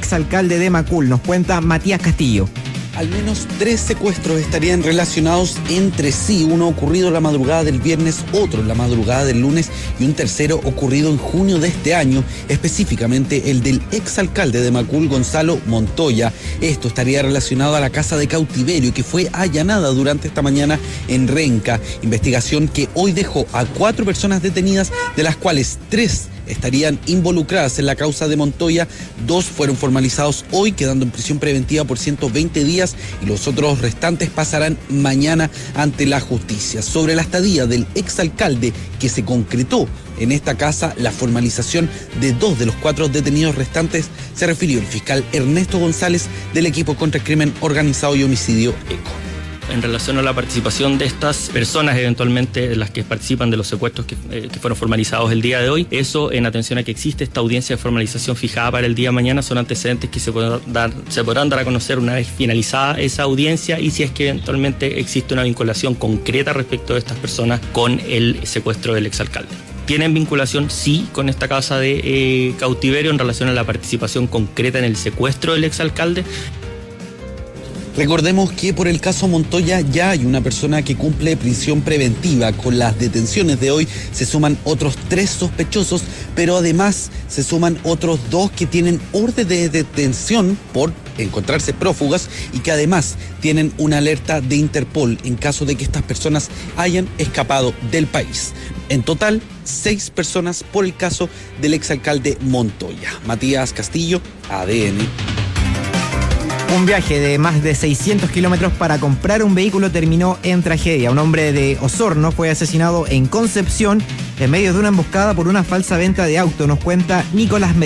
exalcalde de Macul. Nos cuenta Matías Castillo. Al menos 3 secuestros estarían relacionados entre sí, uno ocurrido la madrugada del viernes, otro en la madrugada del lunes y un tercero ocurrido en junio de este año, específicamente el del exalcalde de Macul, Gonzalo Montoya. Esto estaría relacionado a la casa de cautiverio que fue allanada durante esta mañana en Renca, investigación que hoy dejó a 4 personas detenidas, de las cuales 3 estarían involucradas en la causa de Montoya. 2 fueron formalizados hoy, quedando en prisión preventiva por 120 días, y los otros restantes pasarán mañana ante la justicia. Sobre la estadía del exalcalde que se concretó en esta casa, la formalización de 2 de los 4 detenidos restantes, se refirió el fiscal Ernesto González del equipo contra el crimen organizado y homicidio ECO. En relación a la participación de estas personas, eventualmente las que participan de los secuestros que fueron formalizados el día de hoy, eso en atención a que existe esta audiencia de formalización fijada para el día de mañana, son antecedentes que se podrán dar a conocer una vez finalizada esa audiencia, y si es que eventualmente existe una vinculación concreta respecto de estas personas con el secuestro del exalcalde. ¿Tienen vinculación? Sí, con esta casa de cautiverio en relación a la participación concreta en el secuestro del exalcalde. Recordemos que por el caso Montoya ya hay una persona que cumple prisión preventiva. Con las detenciones de hoy se suman otros 3 sospechosos, pero además se suman otros 2 que tienen orden de detención por encontrarse prófugas y que además tienen una alerta de Interpol en caso de que estas personas hayan escapado del país. En total, 6 personas por el caso del exalcalde Montoya. Matías Castillo, ADN. Un viaje de más de 600 kilómetros para comprar un vehículo terminó en tragedia. Un hombre de Osorno fue asesinado en Concepción en medio de una emboscada por una falsa venta de auto. Nos cuenta Nicolás Medina.